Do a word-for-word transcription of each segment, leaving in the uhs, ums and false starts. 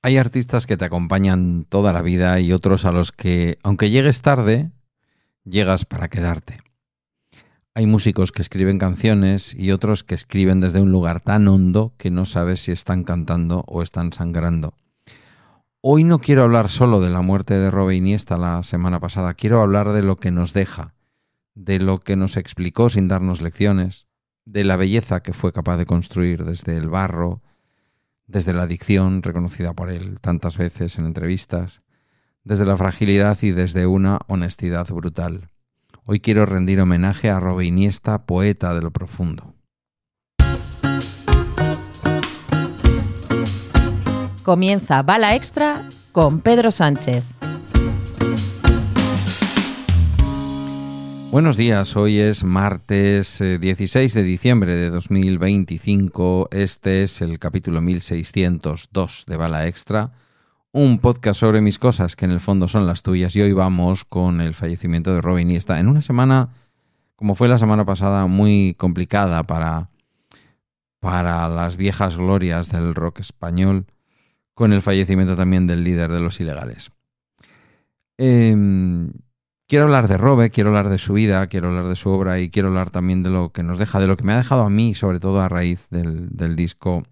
Hay artistas que te acompañan toda la vida y otros a los que, aunque llegues tarde, llegas para quedarte. Hay músicos que escriben canciones y otros que escriben desde un lugar tan hondo que no sabes si están cantando o están sangrando. Hoy no quiero hablar solo de la muerte de Robe Iniesta la semana pasada, quiero hablar de lo que nos deja, de lo que nos explicó sin darnos lecciones, de la belleza que fue capaz de construir desde el barro, desde la adicción reconocida por él tantas veces en entrevistas, desde la fragilidad y desde una honestidad brutal. Hoy quiero rendir homenaje a Robe Iniesta, poeta de lo profundo. Comienza Bala Extra con Pedro Sánchez. Buenos días, hoy es martes eh, dieciséis de diciembre de dos mil veinticinco. Este es el capítulo mil seiscientos dos de Bala Extra, un podcast sobre mis cosas que en el fondo son las tuyas, y hoy vamos con el fallecimiento de Robe Iniesta en una semana, como fue la semana pasada, muy complicada para, para las viejas glorias del rock español, con el fallecimiento también del líder de Los Ilegales. Eh, quiero hablar de Robe, quiero hablar de su vida, quiero hablar de su obra y quiero hablar también de lo que nos deja, de lo que me ha dejado a mí, sobre todo a raíz del, del disco.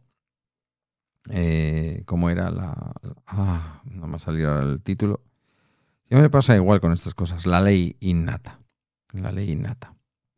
Eh, ¿Cómo era la...? Ah, no me ha salido ahora el título. Ya me pasa igual con estas cosas. La ley innata. La ley innata.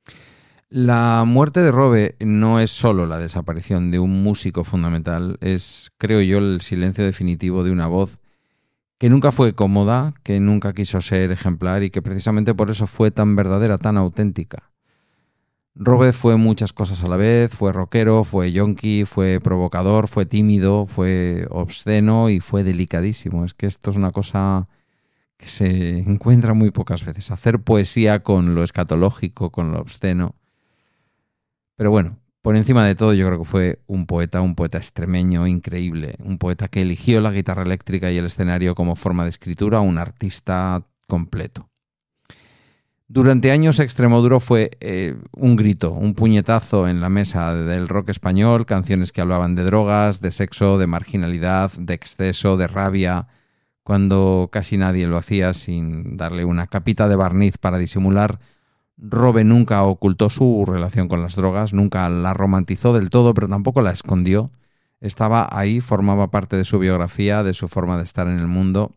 La muerte de Robe no es solo la desaparición de un músico fundamental, es, creo yo, el silencio definitivo de una voz que nunca fue cómoda, que nunca quiso ser ejemplar y que precisamente por eso fue tan verdadera, tan auténtica. Robe fue muchas cosas a la vez, fue rockero, fue yonki, fue provocador, fue tímido, fue obsceno y fue delicadísimo. Es que esto es una cosa que se encuentra muy pocas veces. Hacer poesía con lo escatológico, con lo obsceno. Pero bueno, por encima de todo yo creo que fue un poeta, un poeta extremeño increíble, un poeta que eligió la guitarra eléctrica y el escenario como forma de escritura, un artista completo. Durante años Extremoduro fue eh, un grito, un puñetazo en la mesa del rock español, canciones que hablaban de drogas, de sexo, de marginalidad, de exceso, de rabia, cuando casi nadie lo hacía sin darle una capita de barniz para disimular. Robe nunca ocultó su relación con las drogas, nunca la romantizó del todo, pero tampoco la escondió. Estaba ahí, formaba parte de su biografía, de su forma de estar en el mundo.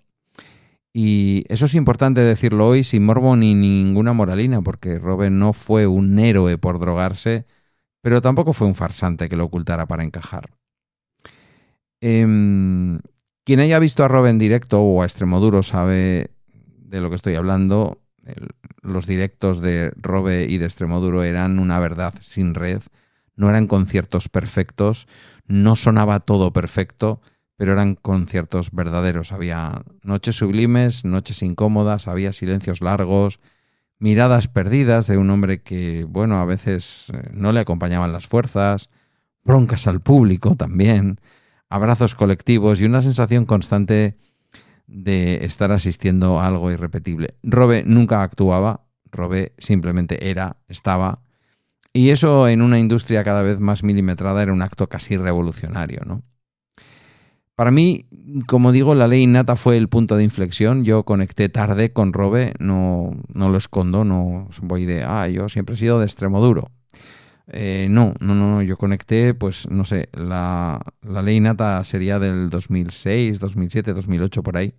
Y eso es importante decirlo hoy sin morbo ni ninguna moralina, porque Robe no fue un héroe por drogarse, pero tampoco fue un farsante que lo ocultara para encajar. Eh, quien haya visto a Robe en directo o a Extremoduro sabe de lo que estoy hablando. El, los directos de Robe y de Extremoduro eran una verdad sin red, no eran conciertos perfectos, no sonaba todo perfecto, pero eran conciertos verdaderos. Había noches sublimes, noches incómodas, había silencios largos, miradas perdidas de un hombre que, bueno, a veces no le acompañaban las fuerzas, broncas al público también, abrazos colectivos y una sensación constante de estar asistiendo a algo irrepetible. Robe nunca actuaba, Robe simplemente era, estaba, y eso en una industria cada vez más milimetrada era un acto casi revolucionario, ¿no? Para mí, como digo, la ley innata fue el punto de inflexión. Yo conecté tarde con Robe, no, no lo escondo, no voy de, ah, yo siempre he sido de Extremoduro. Eh, no, no, no, yo conecté, pues no sé, la, la ley innata sería del dos mil seis, dos mil siete, dos mil ocho, por ahí.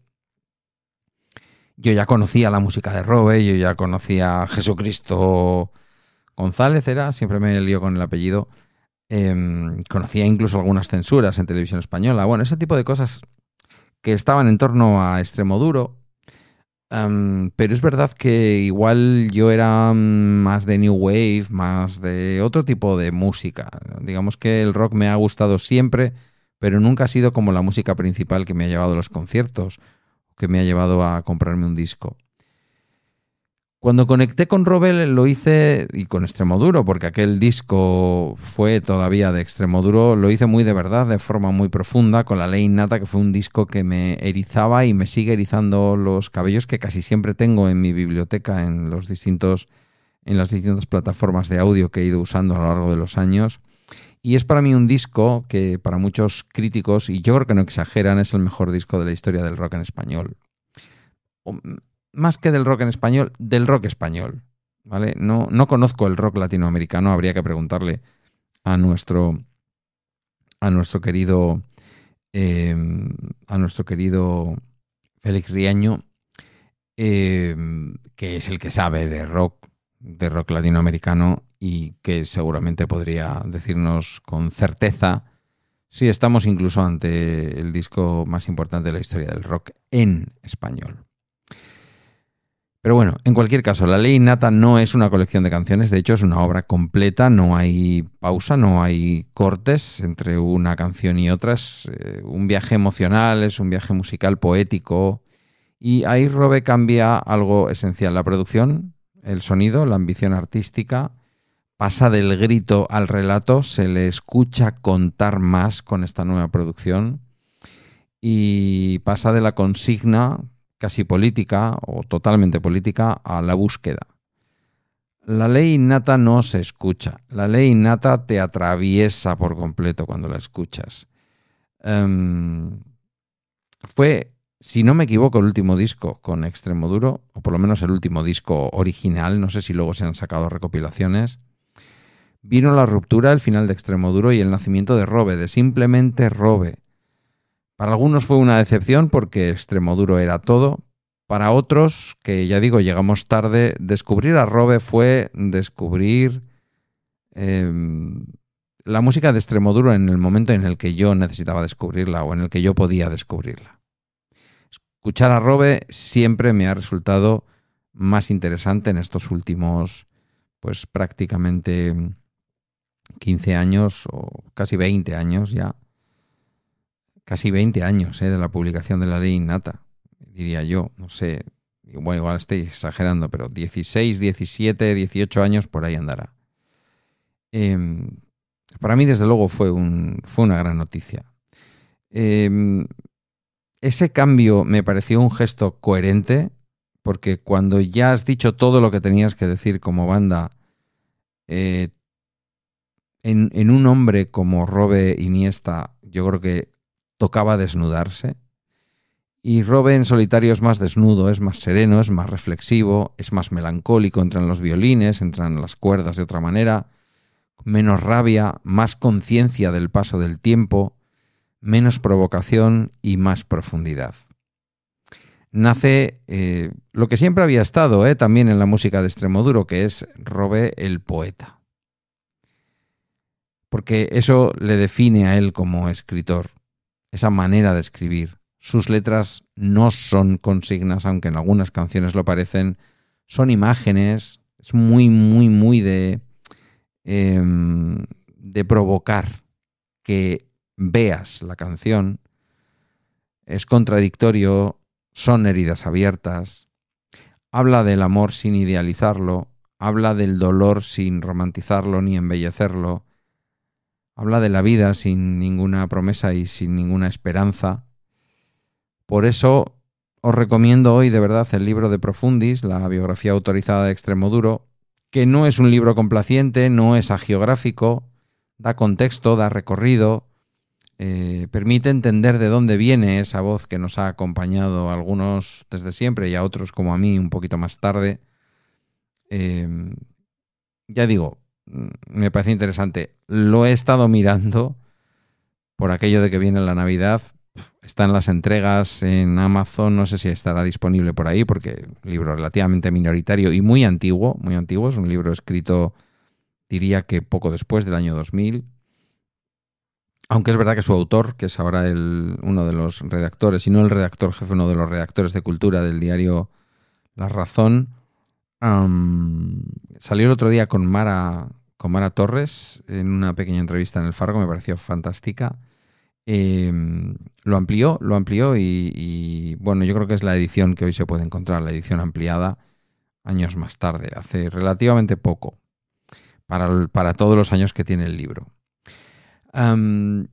Yo ya conocía la música de Robe, yo ya conocía a Jesucristo González, era, siempre me lío con el apellido. Eh, conocía incluso algunas censuras en televisión española. Bueno, ese tipo de cosas que estaban en torno a Extremoduro. Um, pero es verdad que igual yo era más de New Wave, más de otro tipo de música. Digamos que el rock me ha gustado siempre, pero nunca ha sido como la música principal que me ha llevado a los conciertos, que me ha llevado a comprarme un disco. Cuando conecté con Robe lo hice, y con Extremoduro, porque aquel disco fue todavía de Extremoduro, lo hice muy de verdad, de forma muy profunda, con La ley innata, que fue un disco que me erizaba y me sigue erizando los cabellos, que casi siempre tengo en mi biblioteca, en los distintos, en las distintas plataformas de audio que he ido usando a lo largo de los años. Y es para mí un disco que para muchos críticos, y yo creo que no exageran, es el mejor disco de la historia del rock en español. O, más que del rock en español, del rock español, ¿vale? No, no conozco el rock latinoamericano, habría que preguntarle a nuestro, a nuestro querido eh, a nuestro querido Félix Riaño, eh, que es el que sabe de rock, de rock latinoamericano y que seguramente podría decirnos con certeza si estamos incluso ante el disco más importante de la historia del rock en español. Pero bueno, en cualquier caso, La Ley Innata no es una colección de canciones, de hecho es una obra completa, no hay pausa, no hay cortes entre una canción y otra, es eh, un viaje emocional, es un viaje musical poético, y ahí Robe cambia algo esencial, la producción, el sonido, la ambición artística, pasa del grito al relato, se le escucha contar más con esta nueva producción y pasa de la consigna casi política o totalmente política a la búsqueda. La ley innata no se escucha. La ley innata te atraviesa por completo cuando la escuchas. Um, fue, si no me equivoco, el último disco con Extremoduro, o por lo menos el último disco original, no sé si luego se han sacado recopilaciones. Vino la ruptura, el final de Extremoduro y el nacimiento de Robe, de simplemente Robe. Para algunos fue una decepción porque Extremoduro era todo. Para otros, que ya digo, llegamos tarde, descubrir a Robe fue descubrir eh, la música de Extremoduro en el momento en el que yo necesitaba descubrirla o en el que yo podía descubrirla. Escuchar a Robe siempre me ha resultado más interesante en estos últimos, pues prácticamente quince años o casi veinte años ya. Casi veinte años eh, de la publicación de La Ley Innata, diría yo, no sé, bueno, igual estoy exagerando, pero dieciséis, diecisiete, dieciocho años por ahí andará. Eh, para mí, desde luego, fue, un, fue una gran noticia. Eh, ese cambio me pareció un gesto coherente, porque cuando ya has dicho todo lo que tenías que decir como banda, eh, en, en un hombre como Robe Iniesta, yo creo que tocaba desnudarse, y Robe en solitario es más desnudo, es más sereno, es más reflexivo, es más melancólico, entran los violines, entran las cuerdas de otra manera, menos rabia, más conciencia del paso del tiempo, menos provocación y más profundidad. Nace eh, lo que siempre había estado eh, también en la música de Extremoduro, que es Robe el poeta. Porque eso le define a él como escritor. Esa manera de escribir. Sus letras no son consignas, aunque en algunas canciones lo parecen, son imágenes, es muy, muy, muy de, eh, de provocar que veas la canción, es contradictorio, son heridas abiertas, habla del amor sin idealizarlo, habla del dolor sin romantizarlo ni embellecerlo, habla de la vida sin ninguna promesa y sin ninguna esperanza. Por eso os recomiendo hoy de verdad el libro de Profundis, la biografía autorizada de Extremoduro, que no es un libro complaciente, no es agiográfico, da contexto, da recorrido, eh, permite entender de dónde viene esa voz que nos ha acompañado a algunos desde siempre y a otros como a mí un poquito más tarde. Eh, ya digo, me parece interesante. Lo he estado mirando por aquello de que viene la Navidad. Están las entregas en Amazon, no sé si estará disponible por ahí, porque un libro relativamente minoritario y muy antiguo, muy antiguo, es un libro escrito, diría que poco después del año dos mil. Aunque es verdad que su autor, que es ahora el, uno de los redactores, si no el redactor jefe, uno de los redactores de cultura del diario La Razón, um, salió el otro día con Mara, con Mara Torres en una pequeña entrevista en El Faro, me pareció fantástica. Eh, lo amplió, lo amplió y, y bueno, yo creo que es la edición que hoy se puede encontrar, la edición ampliada años más tarde, hace relativamente poco, para, para todos los años que tiene el libro. Um,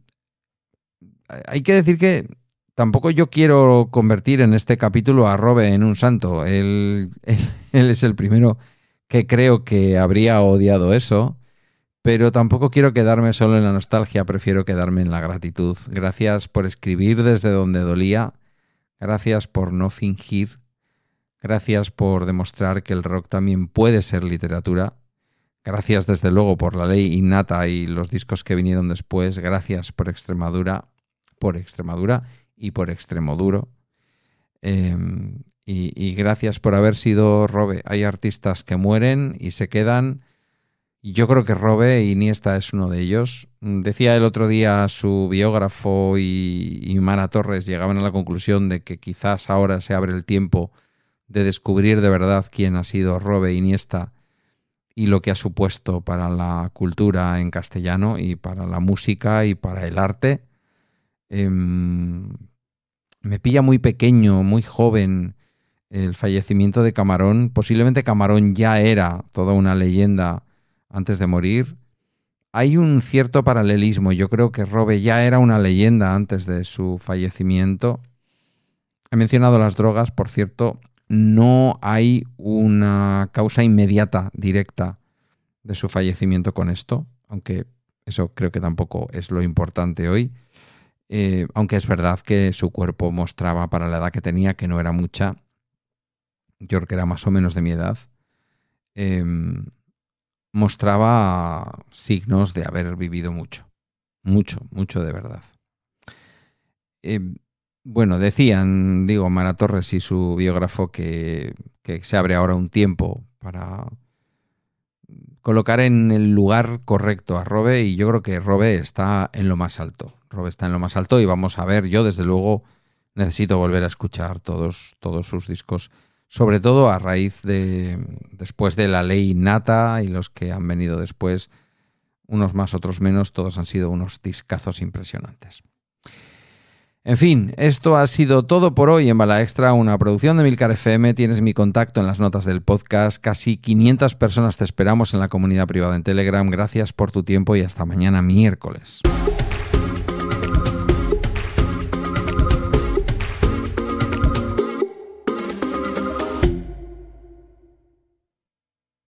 hay que decir que tampoco yo quiero convertir en este capítulo a Robe en un santo. Él, él, él es el primero que creo que habría odiado eso, Pero tampoco quiero quedarme solo en la nostalgia, prefiero quedarme en la gratitud. Gracias por escribir desde donde dolía, gracias por no fingir, gracias por demostrar que el rock también puede ser literatura, gracias desde luego por La Ley Innata y los discos que vinieron después, gracias por Extremadura, por Extremadura y por Extremoduro. Eh, y, y gracias por haber sido Robe. Hay artistas que mueren y se quedan. Yo creo que Robe Iniesta es uno de ellos. Decía el otro día su biógrafo y, y Mara Torres llegaban a la conclusión de que quizás ahora se abre el tiempo de descubrir de verdad quién ha sido Robe Iniesta y lo que ha supuesto para la cultura en castellano y para la música y para el arte. Eh, me pilla muy pequeño, muy joven el fallecimiento de Camarón. Posiblemente Camarón ya era toda una leyenda antes de morir. Hay un cierto paralelismo. Yo creo que Robe ya era una leyenda antes de su fallecimiento. He mencionado las drogas, por cierto. No hay una causa inmediata, directa, de su fallecimiento con esto, aunque eso creo que tampoco es lo importante hoy. Eh, aunque es verdad que su cuerpo mostraba, para la edad que tenía, que no era mucha. Yo creo que era más o menos de mi edad. Eh, mostraba signos de haber vivido mucho, mucho, mucho de verdad. Eh, bueno, decían, digo, Mara Torres y su biógrafo que, que se abre ahora un tiempo para colocar en el lugar correcto a Robe, y yo creo que Robe está en lo más alto. Robe está en lo más alto y vamos a ver, yo desde luego necesito volver a escuchar todos, todos sus discos, sobre todo a raíz de, después de La Ley Innata y los que han venido después, unos más, otros menos, todos han sido unos discazos impresionantes. En fin, esto ha sido todo por hoy en Bala Extra, una producción de Milcar F M. Tienes mi contacto en las notas del podcast. Casi quinientas personas te esperamos en la comunidad privada en Telegram. Gracias por tu tiempo y hasta mañana miércoles.